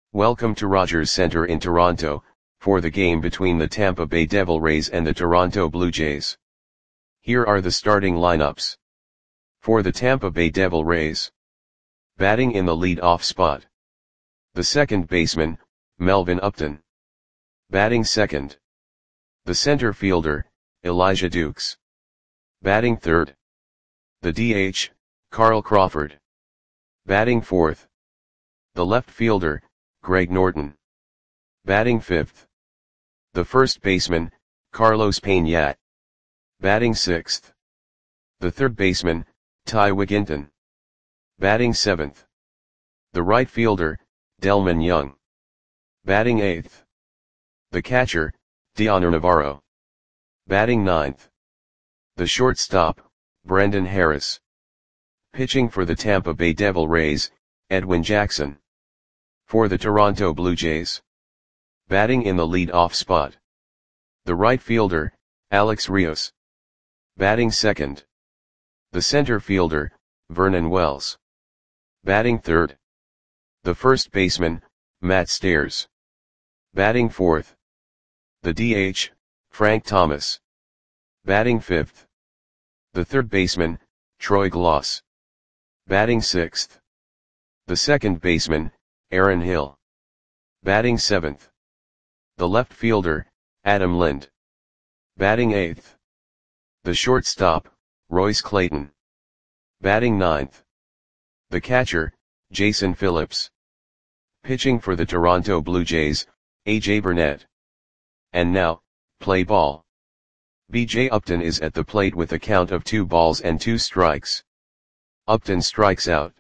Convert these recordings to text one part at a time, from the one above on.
Welcome to Rogers Centre in Toronto, for the game between the Tampa Bay Devil Rays and the Toronto Blue Jays. Here are the starting lineups. For the Tampa Bay Devil Rays. Batting in the lead-off spot. The second baseman, Melvin Upton. Batting second. The center fielder, Elijah Dukes. Batting third. The DH, Carl Crawford. Batting fourth. The left fielder, Greg Norton. Batting fifth. The first baseman, Carlos Pena. Batting sixth. The third baseman, Ty Wigginton. Batting seventh. The right fielder, Delmon Young. Batting eighth. The catcher, Dioner Navarro. Batting ninth. The shortstop, Brendan Harris. Pitching for the Tampa Bay Devil Rays, Edwin Jackson. For the Toronto Blue Jays. Batting in the lead-off spot. The right fielder, Alex Rios. Batting second. The center fielder, Vernon Wells. Batting third. The first baseman, Matt Stairs. Batting fourth. The DH, Frank Thomas. Batting fifth. The third baseman, Troy Glaus. Batting sixth. The second baseman, Aaron Hill. Batting seventh. The left fielder, Adam Lind. Batting eighth. The shortstop, Royce Clayton. Batting ninth. The catcher, Jason Phillips. Pitching for the Toronto Blue Jays, A.J. Burnett. And now, play ball. B.J. Upton is at the plate with a count of 2 balls and 2 strikes. Upton strikes out.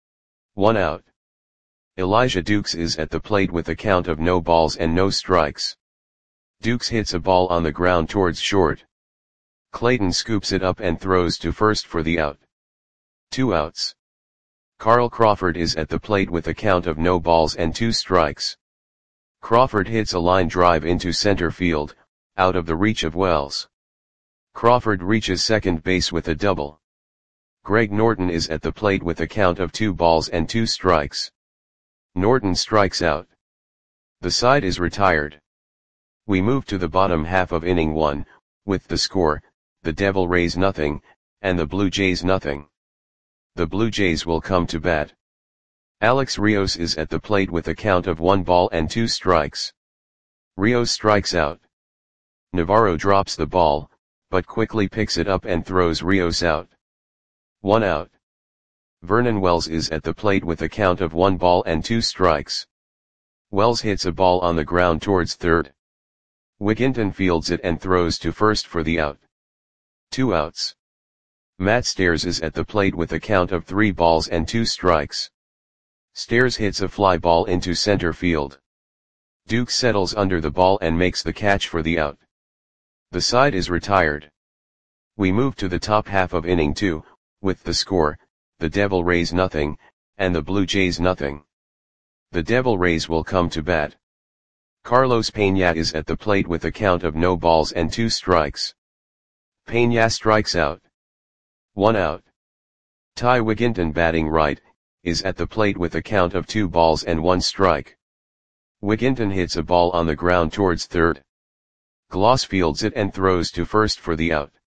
1 out. Elijah Dukes is at the plate with a count of no balls and no strikes. Dukes hits a ball on the ground towards short. Clayton scoops it up and throws to first for the out. 2 outs. Carl Crawford is at the plate with a count of no balls and 2 strikes. Crawford hits a line drive into center field, out of the reach of Wells. Crawford reaches second base with a double. Greg Norton is at the plate with a count of 2 balls and 2 strikes. Norton strikes out. The side is retired. We move to the bottom half of inning 1, with the score, the Devil Rays nothing, and the Blue Jays nothing. The Blue Jays will come to bat. Alex Rios is at the plate with a count of 1 ball and 2 strikes. Rios strikes out. Navarro drops the ball, but quickly picks it up and throws Rios out. 1 out. Vernon Wells is at the plate with a count of 1 ball and 2 strikes. Wells hits a ball on the ground towards third. Wigginton fields it and throws to first for the out. 2 outs. Matt Stairs is at the plate with a count of 3 balls and 2 strikes. Stairs hits a fly ball into center field. Duke settles under the ball and makes the catch for the out. The side is retired. We move to the top half of inning 2, with the score, the Devil Rays nothing, and the Blue Jays nothing. The Devil Rays will come to bat. Carlos Pena is at the plate with a count of no balls and 2 strikes. Pena strikes out. 1 out. Ty Wigginton batting right, is at the plate with a count of 2 balls and 1 strike. Wigginton hits a ball on the ground towards third. Glaus fields it and throws to first for the out.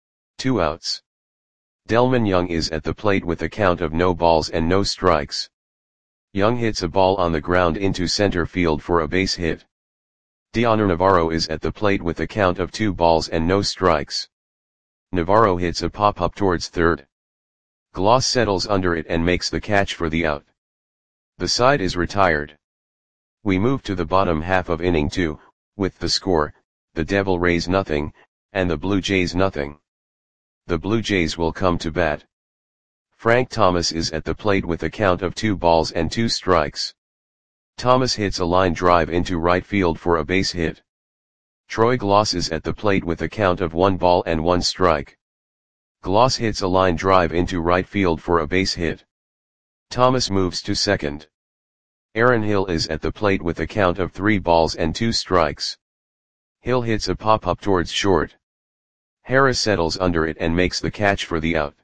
2 outs. Delmon Young is at the plate with a count of no balls and no strikes. Young hits a ball on the ground into center field for a base hit. Dioner Navarro is at the plate with a count of 2 balls and no strikes. Navarro hits a pop-up towards third. Glaus settles under it and makes the catch for the out. The side is retired. We move to the bottom half of inning 2, with the score, the Devil Rays nothing, and the Blue Jays nothing. The Blue Jays will come to bat. Frank Thomas is at the plate with a count of 2 balls and 2 strikes. Thomas hits a line drive into right field for a base hit. Troy Glaus is at the plate with a count of 1 ball and 1 strike. Glaus hits a line drive into right field for a base hit. Thomas moves to second. Aaron Hill is at the plate with a count of 3 balls and 2 strikes. Hill hits a pop-up towards short. Harris settles under it and makes the catch for the out.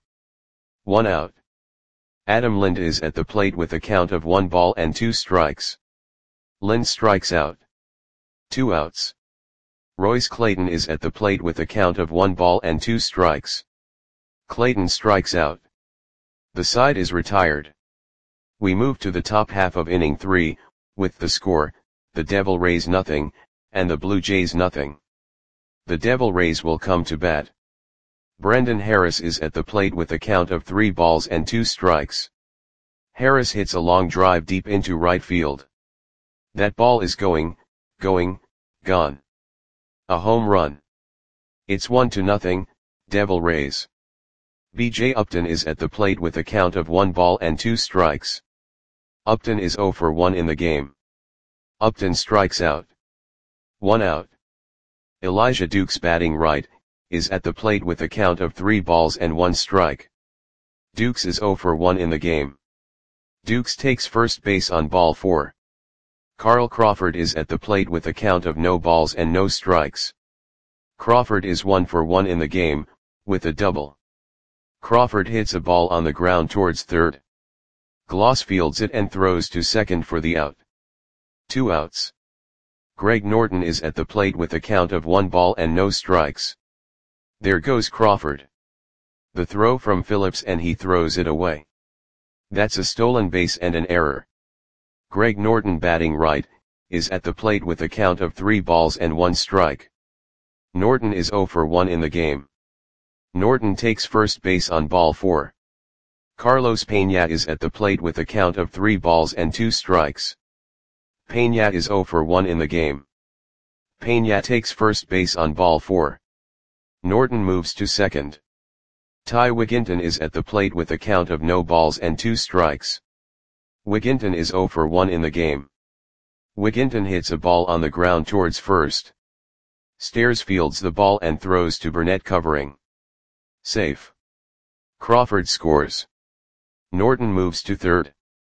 1 out. Adam Lind is at the plate with a count of 1 ball and 2 strikes. Lind strikes out. 2 outs. Royce Clayton is at the plate with a count of 1 ball and 2 strikes. Clayton strikes out. The side is retired. We move to the top half of inning 3, with the score, the Devil Rays nothing, and the Blue Jays nothing. The Devil Rays will come to bat. Brendan Harris is at the plate with a count of 3 balls and 2 strikes. Harris hits a long drive deep into right field. That ball is going, gone. A home run. It's 1-0, Devil Rays. B.J. Upton is at the plate with a count of 1 ball and 2 strikes. Upton is 0 for 1 in the game. Upton strikes out. 1 out. Elijah Dukes, batting right, is at the plate with a count of 3 balls and 1 strike. Dukes is 0 for 1 in the game. Dukes takes first base on ball 4. Carl Crawford is at the plate with a count of no balls and no strikes. Crawford is 1 for 1 in the game, with a double. Crawford hits a ball on the ground towards third. Gloss fields it and throws to second for the out. 2 outs. Greg Norton is at the plate with a count of 1 ball and no strikes. There goes Crawford. The throw from Phillips and he throws it away. That's a stolen base and an error. Greg Norton, batting right, is at the plate with a count of 3 balls and 1 strike. Norton is 0 for 1 in the game. Norton takes first base on ball 4. Carlos Peña is at the plate with a count of 3 balls and 2 strikes. Peña is 0 for 1 in the game. Peña takes first base on ball 4. Norton moves to second. Ty Wigginton is at the plate with a count of no balls and 2 strikes. Wigginton is 0 for 1 in the game. Wigginton hits a ball on the ground towards first. Stairs fields the ball and throws to Burnett, covering. Safe. Crawford scores. Norton moves to third.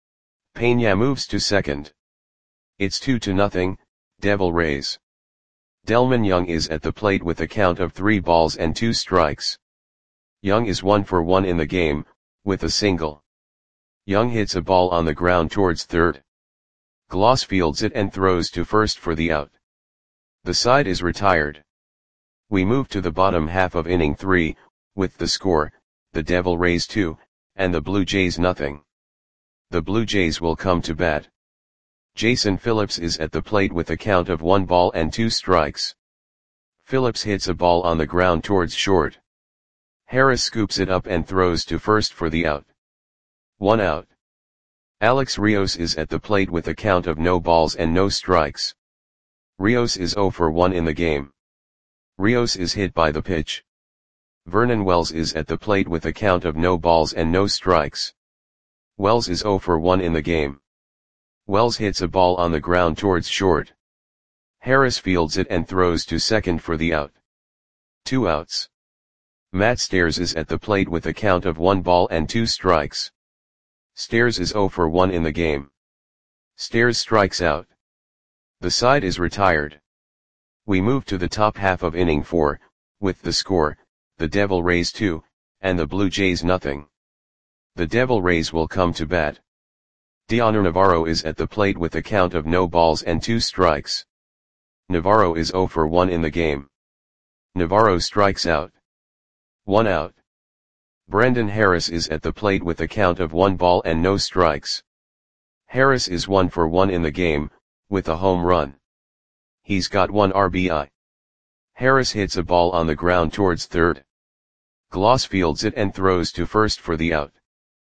Peña moves to second. It's 2-0, Devil Rays. Delman Young is at the plate with a count of 3 balls and 2 strikes. Young is 1 for 1 in the game, with a single. Young hits a ball on the ground towards third. Gloss fields it and throws to first for the out. The side is retired. We move to the bottom half of inning 3, with the score, the Devil Rays 2, and the Blue Jays nothing. The Blue Jays will come to bat. Jason Phillips is at the plate with a count of 1 ball and 2 strikes. Phillips hits a ball on the ground towards short. Harris scoops it up and throws to first for the out. 1 out. Alex Rios is at the plate with a count of no balls and no strikes. Rios is 0 for 1 in the game. Rios is hit by the pitch. Vernon Wells is at the plate with a count of no balls and no strikes. Wells is 0 for 1 in the game. Wells hits a ball on the ground towards short. Harris fields it and throws to second for the out. 2 outs. Matt Stairs is at the plate with a count of 1 ball and 2 strikes. Stairs is 0 for 1 in the game. Stairs strikes out. The side is retired. We move to the top half of inning 4, with the score, the Devil Rays 2, and the Blue Jays nothing. The Devil Rays will come to bat. Dioner Navarro is at the plate with a count of no balls and 2 strikes. Navarro is 0 for 1 in the game. Navarro strikes out. 1 out. Brendan Harris is at the plate with a count of 1 ball and no strikes. Harris is 1 for 1 in the game, with a home run. He's got 1 RBI. Harris hits a ball on the ground towards third. Gloss fields it and throws to first for the out.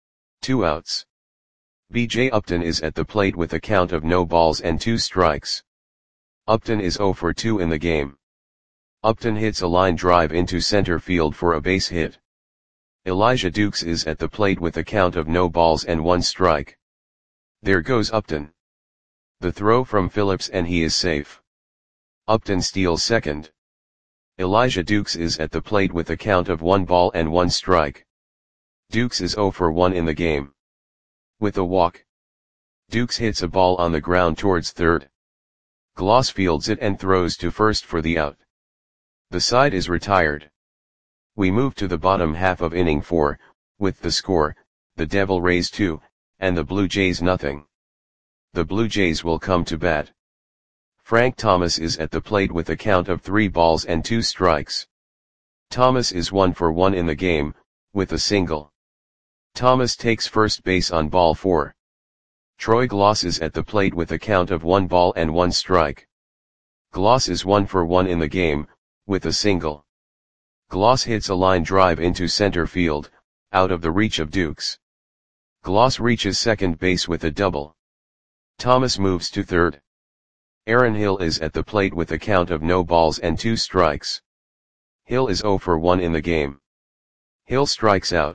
2 outs. B.J. Upton is at the plate with a count of no balls and 2 strikes. Upton is 0 for 2 in the game. Upton hits a line drive into center field for a base hit. Elijah Dukes is at the plate with a count of no balls and 1 strike. There goes Upton. The throw from Phillips and he is safe. Upton steals second. Elijah Dukes is at the plate with a count of 1 ball and 1 strike. Dukes is 0 for 1 in the game. With a walk. Dukes hits a ball on the ground towards third. Gloss fields it and throws to first for the out. The side is retired. We move to the bottom half of inning 4, with the score, the Devil Rays 2, and the Blue Jays nothing. The Blue Jays will come to bat. Frank Thomas is at the plate with a count of 3 balls and 2 strikes. Thomas is 1 for 1 in the game, with a single. Thomas takes first base on ball 4. Troy Glaus is at the plate with a count of 1 ball and 1 strike. Glaus is 1 for 1 in the game, with a single. Glaus hits a line drive into center field, out of the reach of Dukes. Glaus reaches second base with a double. Thomas moves to third. Aaron Hill is at the plate with a count of no balls and 2 strikes. Hill is 0 for 1 in the game. Hill strikes out.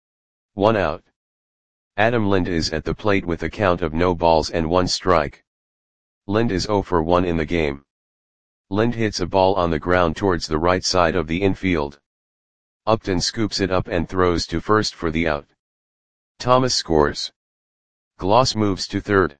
1 out. Adam Lind is at the plate with a count of no balls and 1 strike. Lind is 0 for 1 in the game. Lind hits a ball on the ground towards the right side of the infield. Upton scoops it up and throws to first for the out. Thomas scores. Glaus moves to third.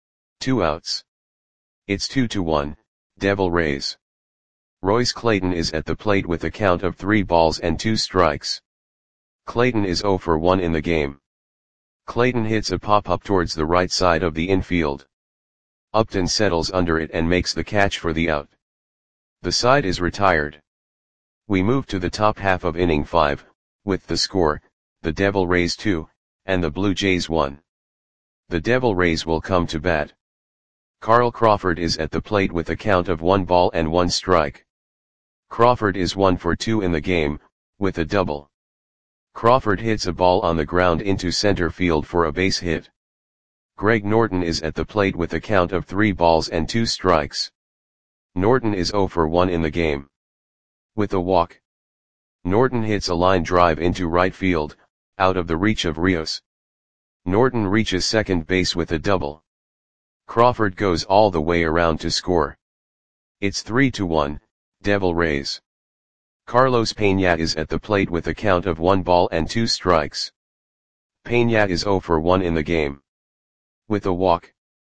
2 outs. It's 2-1, Devil Rays. Royce Clayton is at the plate with a count of 3 balls and 2 strikes. Clayton is 0 for 1 in the game. Clayton hits a pop-up towards the right side of the infield. Upton settles under it and makes the catch for the out. The side is retired. We move to the top half of inning 5, with the score, the Devil Rays 2, and the Blue Jays 1. The Devil Rays will come to bat. Carl Crawford is at the plate with a count of 1 ball and 1 strike. Crawford is 1 for 2 in the game, with a double. Crawford hits a ball on the ground into center field for a base hit. Greg Norton is at the plate with a count of 3 balls and 2 strikes. Norton is 0 for 1 in the game. With a walk. Norton hits a line drive into right field, out of the reach of Rios. Norton reaches second base with a double. Crawford goes all the way around to score. It's 3-1, Devil Rays. Carlos Peña is at the plate with a count of 1 ball and 2 strikes. Peña is 0 for 1 in the game. With a walk.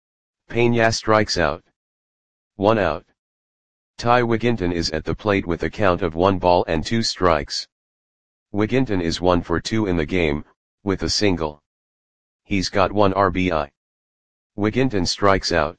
Peña strikes out. 1 out. Ty Wigginton is at the plate with a count of 1 ball and 2 strikes. Wigginton is 1 for 2 in the game, with a single. He's got 1 RBI. Wigginton strikes out.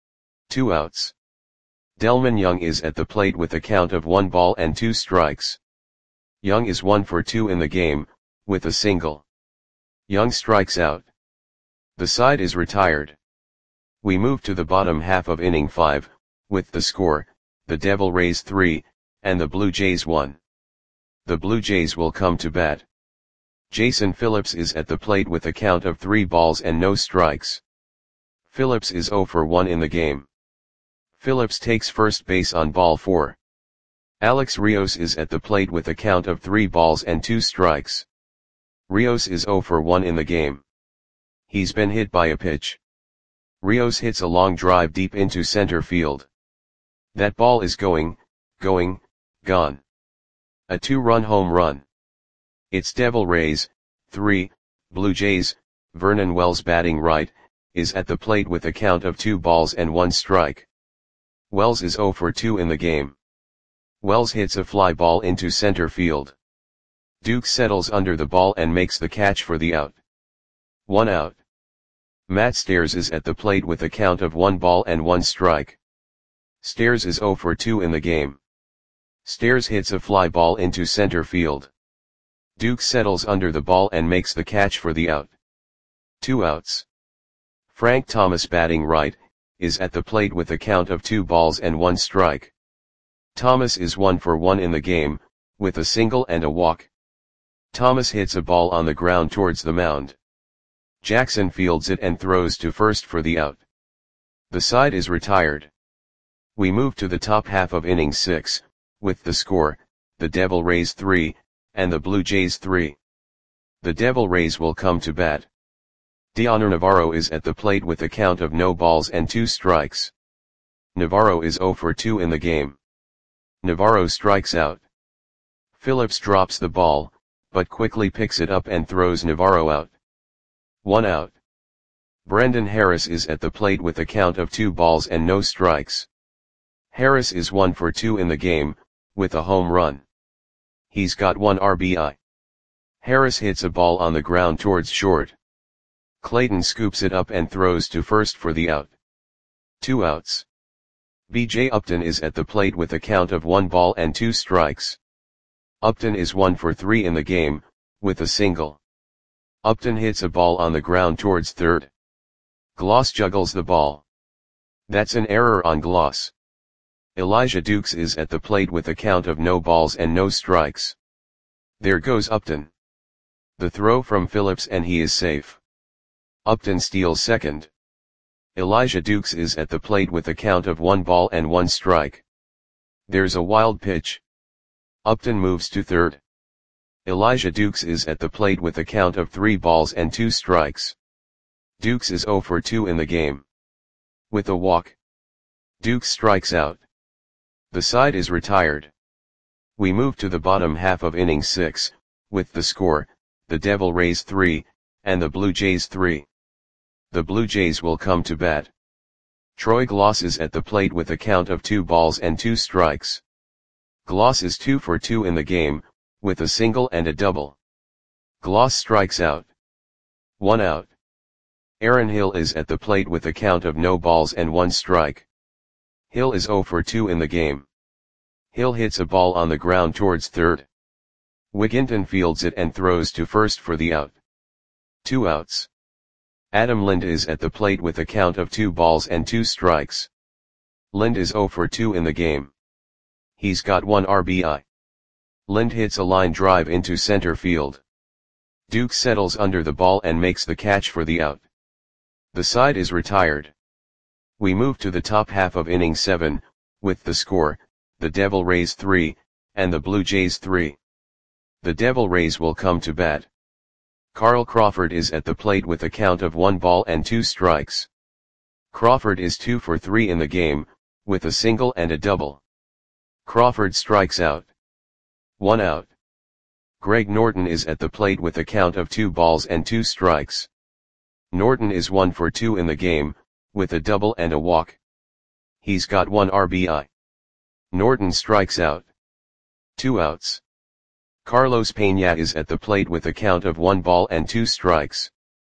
2 outs. Delman Young is at the plate with a count of 1 ball and 2 strikes. Young is 1 for 2 in the game, with a single. Young strikes out. The side is retired. We move to the bottom half of inning 5, with the score, the Devil Rays 3, and the Blue Jays 1. The Blue Jays will come to bat. Jason Phillips is at the plate with a count of 3 balls and no strikes. Phillips is 0 for 1 in the game. Phillips takes first base on ball 4. Alex Rios is at the plate with a count of 3 balls and 2 strikes. Rios is 0 for 1 in the game. He's been hit by a pitch. Rios hits a long drive deep into center field. That ball is gone. A 2-run home run. It's Devil Rays, 3, Blue Jays. Vernon Wells batting right, is at the plate with a count of 2 balls and 1 strike. Wells is 0 for 2 in the game. Wells hits a fly ball into center field. Duke settles under the ball and makes the catch for the out. 1 out. Matt Stairs is at the plate with a count of 1 ball and 1 strike. Stairs is 0 for 2 in the game. Stairs hits a fly ball into center field. Duke settles under the ball and makes the catch for the out. 2 outs. Frank Thomas batting right, is at the plate with a count of 2 balls and 1 strike. Thomas is 1 for 1 in the game, with a single and a walk. Thomas hits a ball on the ground towards the mound. Jackson fields it and throws to first for the out. The side is retired. We move to the top half of inning 6, with the score, the Devil Rays 3, and the Blue Jays 3. The Devil Rays will come to bat. Dioner Navarro is at the plate with a count of no balls and 2 strikes. Navarro is 0 for 2 in the game. Navarro strikes out. Phillips drops the ball, but quickly picks it up and throws Navarro out. 1 out. Brendan Harris is at the plate with a count of 2 balls and no strikes. Harris is 1 for 2 in the game, with a home run. He's got 1 RBI. Harris hits a ball on the ground towards short. Clayton scoops it up and throws to first for the out. 2 outs. B.J. Upton is at the plate with a count of 1 ball and 2 strikes. Upton is 1 for 3 in the game, with a single. Upton hits a ball on the ground towards third. Gloss juggles the ball. That's an error on Gloss. Elijah Dukes is at the plate with a count of no balls and no strikes. There goes Upton. The throw from Phillips and he is safe. Upton steals second. Elijah Dukes is at the plate with a count of 1 ball and 1 strike. There's a wild pitch. Upton moves to third. Elijah Dukes is at the plate with a count of 3 balls and 2 strikes. Dukes is 0 for 2 in the game. With a walk, Dukes strikes out. The side is retired. We move to the bottom half of inning 6, with the score, the Devil Rays 3, and the Blue Jays 3. The Blue Jays will come to bat. Troy Gloss is at the plate with a count of 2 balls and 2 strikes. Gloss is 2 for 2 in the game, with a single and a double. Gloss strikes out. 1 out. Aaron Hill is at the plate with a count of no balls and 1 strike. Hill is 0 for 2 in the game. Hill hits a ball on the ground towards third. Wigginton fields it and throws to first for the out. 2 outs. Adam Lind is at the plate with a count of 2 balls and 2 strikes. Lind is 0 for 2 in the game. He's got 1 RBI. Lind hits a line drive into center field. Duke settles under the ball and makes the catch for the out. The side is retired. We move to the top half of inning 7, with the score, the Devil Rays 3, and the Blue Jays 3. The Devil Rays will come to bat. Carl Crawford is at the plate with a count of 1 ball and 2 strikes. Crawford is 2 for 3 in the game, with a single and a double. Crawford strikes out. 1 out. Greg Norton is at the plate with a count of 2 balls and 2 strikes. Norton is 1 for 2 in the game, with a double and a walk. He's got 1 RBI. Norton strikes out. 2 outs. Carlos Peña is at the plate with a count of 1 ball and 2 strikes.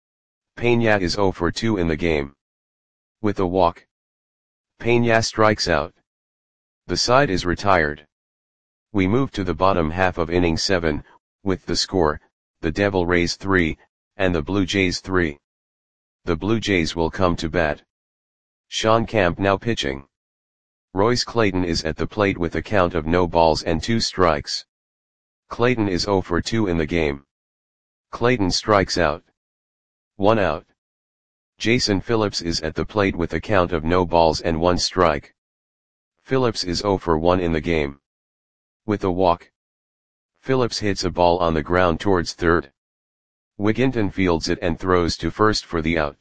Peña is 0 for 2 in the game. With a walk, Peña strikes out. The side is retired. We move to the bottom half of inning 7, with the score, the Devil Rays 3, and the Blue Jays 3. The Blue Jays will come to bat. Sean Camp now pitching. Royce Clayton is at the plate with a count of no balls and 2 strikes. Clayton is 0 for 2 in the game. Clayton strikes out. 1 out. Jason Phillips is at the plate with a count of no balls and 1 strike. Phillips is 0 for 1 in the game. With a walk, Phillips hits a ball on the ground towards third. Wigginton fields it and throws to first for the out.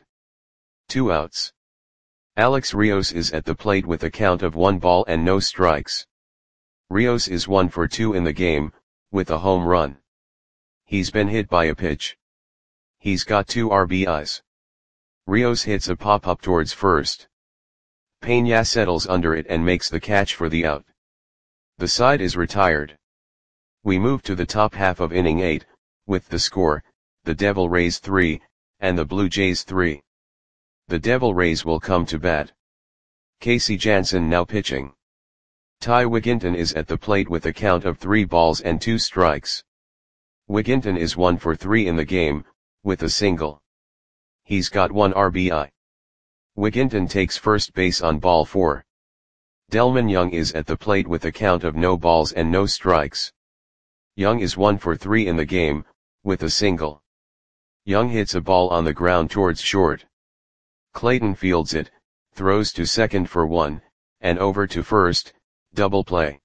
2 outs. Alex Rios is at the plate with a count of 1 ball and no strikes. Rios is 1 for 2 in the game, with a home run. He's been hit by a pitch. He's got 2 RBIs. Rios hits a pop-up towards first. Peña settles under it and makes the catch for the out. The side is retired. We move to the top half of inning 8, with the score, the Devil Rays 3, and the Blue Jays 3. The Devil Rays will come to bat. Casey Jansen now pitching. Ty Wigginton is at the plate with a count of 3 balls and 2 strikes. Wigginton is 1 for 3 in the game, with a single. He's got 1 RBI. Wigginton takes first base on ball 4. Delman Young is at the plate with a count of no balls and no strikes. Young is 1 for 3 in the game, with a single. Young hits a ball on the ground towards short. Clayton fields it, throws to second for 1, and over to first, double play.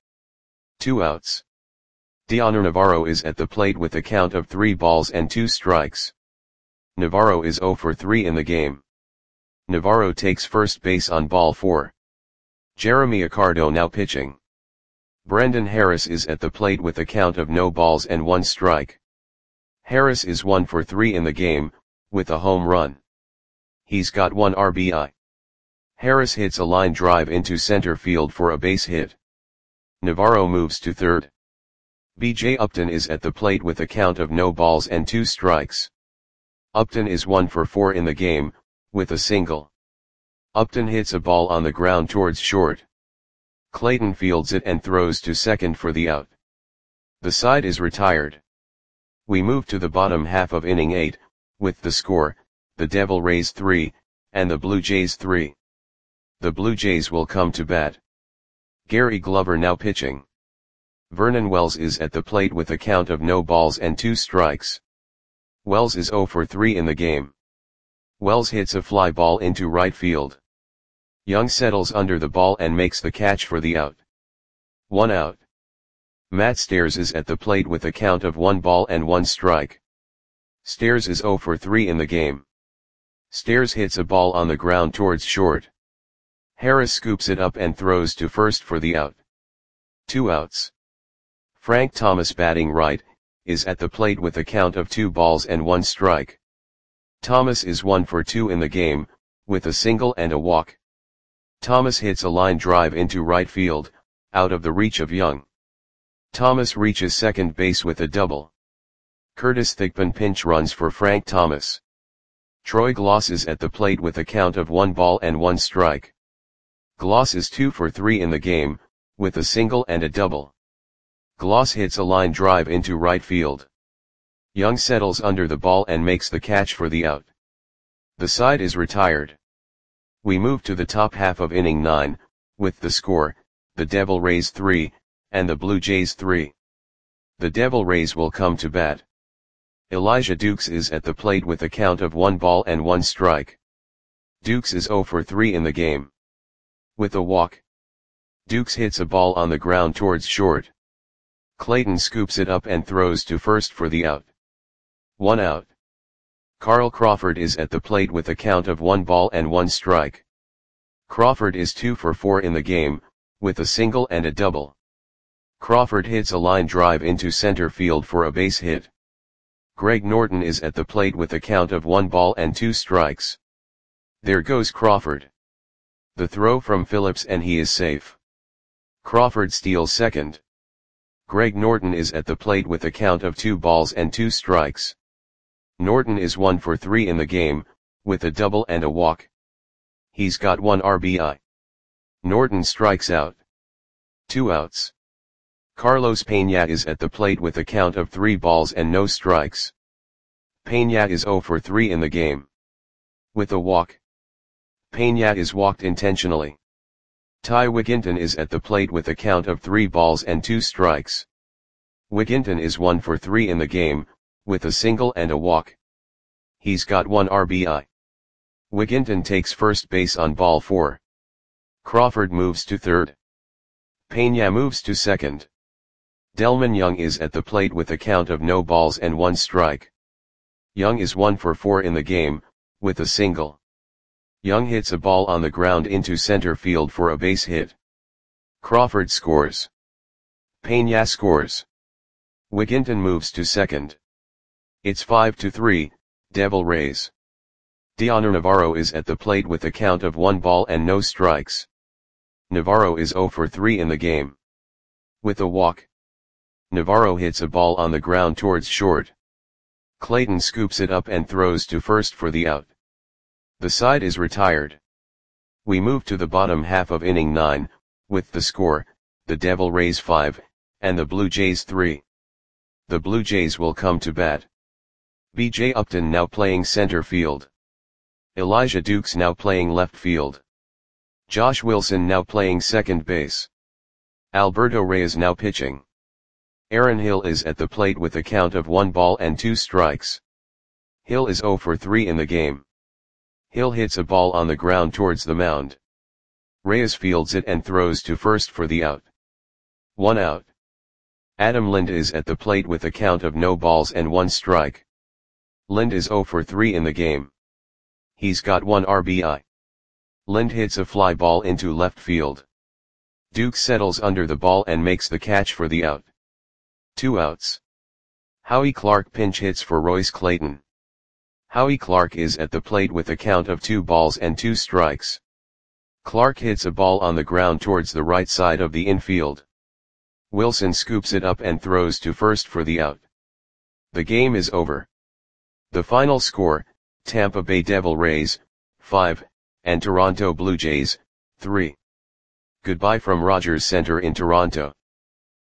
2 outs. Dioner Navarro is at the plate with a count of 3 balls and 2 strikes. Navarro is 0 for 3 in the game. Navarro takes first base on ball 4. Jeremy Accardo now pitching. Brendan Harris is at the plate with a count of no balls and 1 strike. Harris is 1 for 3 in the game, with a home run. He's got 1 RBI. Harris hits a line drive into center field for a base hit. Navarro moves to third. B.J. Upton is at the plate with a count of no balls and 2 strikes. Upton is 1 for 4 in the game, with a single. Upton hits a ball on the ground towards short. Clayton fields it and throws to second for the out. The side is retired. We move to the bottom half of inning 8, with the score, the Devil Rays 3, and the Blue Jays 3. The Blue Jays will come to bat. Gary Glover now pitching. Vernon Wells is at the plate with a count of no balls and 2 strikes. Wells is 0 for 3 in the game. Wells hits a fly ball into right field. Young settles under the ball and makes the catch for the out. 1 out. Matt Stairs is at the plate with a count of 1 ball and 1 strike. Stairs is 0 for 3 in the game. Stairs hits a ball on the ground towards short. Harris scoops it up and throws to first for the out. 2 outs. Frank Thomas, batting right, is at the plate with a count of 2 balls and 1 strike. Thomas is 1 for 2 in the game, with a single and a walk. Thomas hits a line drive into right field, out of the reach of Young. Thomas reaches second base with a double. Curtis Thigpen pinch runs for Frank Thomas. Troy Gloss is at the plate with a count of 1 ball and 1 strike. Gloss is 2 for 3 in the game, with a single and a double. Gloss hits a line drive into right field. Young settles under the ball and makes the catch for the out. The side is retired. We move to the top half of inning 9, with the score, the Devil Rays 3, and the Blue Jays 3. The Devil Rays will come to bat. Elijah Dukes is at the plate with a count of 1 ball and 1 strike. Dukes is 0 for 3 in the game. With a walk. Dukes hits a ball on the ground towards short. Clayton scoops it up and throws to first for the out. 1 out. Carl Crawford is at the plate with a count of 1 ball and 1 strike. Crawford is 2 for 4 in the game, with a single and a double. Crawford hits a line drive into center field for a base hit. Greg Norton is at the plate with a count of 1 ball and 2 strikes. There goes Crawford. The throw from Phillips and he is safe. Crawford steals second. Greg Norton is at the plate with a count of 2 balls and 2 strikes. Norton is 1 for 3 in the game, with a double and a walk. He's got 1 RBI. Norton strikes out. 2 outs. Carlos Peña is at the plate with a count of 3 balls and no strikes. Peña is 0 for 3 in the game. With a walk. Peña is walked intentionally. Ty Wigginton is at the plate with a count of 3 balls and 2 strikes. Wigginton is 1 for 3 in the game, with a single and a walk. He's got 1 RBI. Wigginton takes first base on ball 4. Crawford moves to third. Peña moves to second. Delman Young is at the plate with a count of no balls and 1 strike. Young is 1 for 4 in the game, with a single. Young hits a ball on the ground into center field for a base hit. Crawford scores. Peña scores. Wigginton moves to second. It's 5-3, Devil Rays. Dioner Navarro is at the plate with a count of 1 ball and no strikes. Navarro is 0 for 3 in the game. With a walk. Navarro hits a ball on the ground towards short. Clayton scoops it up and throws to first for the out. The side is retired. We move to the bottom half of inning 9, with the score, the Devil Rays 5, and the Blue Jays 3. The Blue Jays will come to bat. B.J. Upton now playing center field. Elijah Dukes now playing left field. Josh Wilson now playing second base. Alberto Reyes now pitching. Aaron Hill is at the plate with a count of 1 ball and 2 strikes. Hill is 0 for 3 in the game. Hill hits a ball on the ground towards the mound. Reyes fields it and throws to first for the out. 1 out. Adam Lind is at the plate with a count of no balls and 1 strike. Lind is 0 for 3 in the game. He's got 1 RBI. Lind hits a fly ball into left field. Duke settles under the ball and makes the catch for the out. 2 outs. Howie Clark pinch hits for Royce Clayton. Howie Clark is at the plate with a count of 2 balls and 2 strikes. Clark hits a ball on the ground towards the right side of the infield. Wilson scoops it up and throws to first for the out. The game is over. The final score, Tampa Bay Devil Rays, 5, and Toronto Blue Jays, 3. Goodbye from Rogers Center in Toronto.